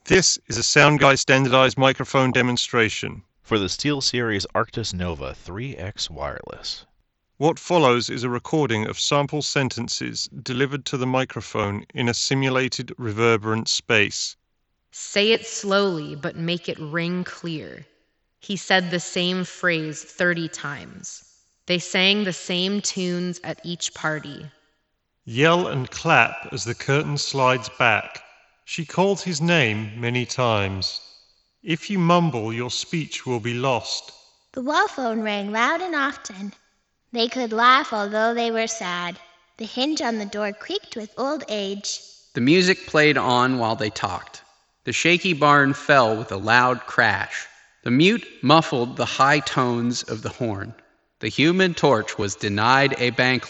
This is a SoundGuy standardized microphone demonstration. For the SteelSeries Arctis Nova 3X wireless. What follows is a recording of sample sentences delivered to the microphone in a simulated reverberant space. Say it slowly, but make it ring clear. He said the same phrase 30 times. They sang the same tunes at each party. Yell and clap as the curtain slides back. She called his name many times. If you mumble, your speech will be lost. The wall phone rang loud and often. They could laugh although they were sad. The hinge on the door creaked with old age. The music played on while they talked. The shaky barn fell with a loud crash. The mute muffled the high tones of the horn. The Human Torch was denied a bank